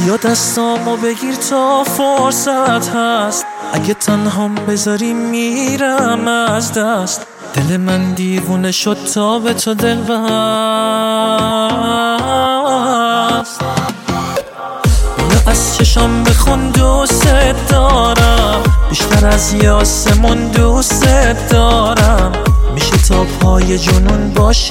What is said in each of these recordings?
بیا دستامو بگیر تا فرصت هست، اگه تنهام بذاری میرم از دست. دل من دیوونه شد تا به تو دل بست. بیا از چشم بخون دوست دارم، بیشتر از یه آسمون دوست دارم. میشه تا پای جنون باشی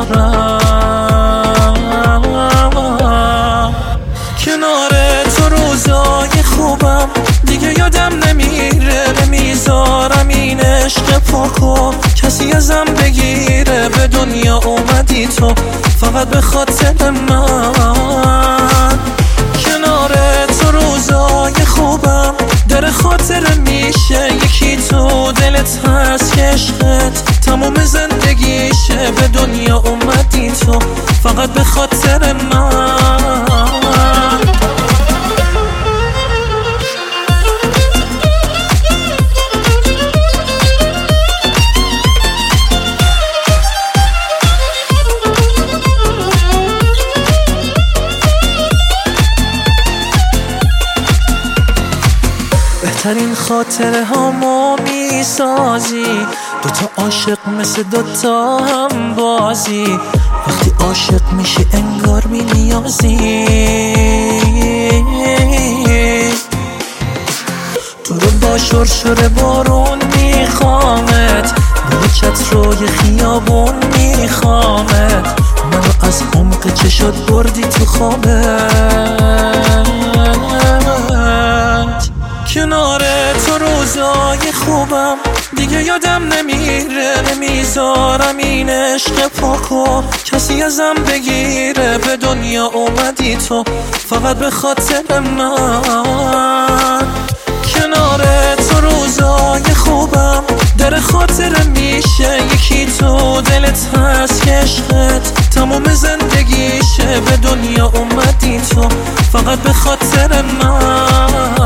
کنارم. کنار تو روزای خوبم دیگه یادم نمیره، نمیذارم این عشق پاکو کسی ازم بگیره. به دنیا اومدی تو فقط به خاطر من. کنار تو روزای خوبم در خاطر میشه یکی تو دلت هست که عشقت تمام زندگیشه. به دنیا اومدی تو فقط به خاطر من. بهترین خاطره هامو میسازی، دوتا عاشق مثل دوتا هم بازی. وقتی عاشق میشی انگار مینیازی. تو رو با شرشر بارون میخوامت، با چت روی خیابون میخوامت. منو از عمق چشات بردی تو خوابت. کنار تو روزای خوبم دیگه یادم نمیره، نمیذارم این عشق پاکو کسی ازم بگیره. به دنیا اومدی تو فقط به خاطر من. کنار تو روزای خوبم در خاطر میشه یکی تو دلت هست که عشقت تمام زندگیشه. به دنیا اومدی تو فقط به خاطر من.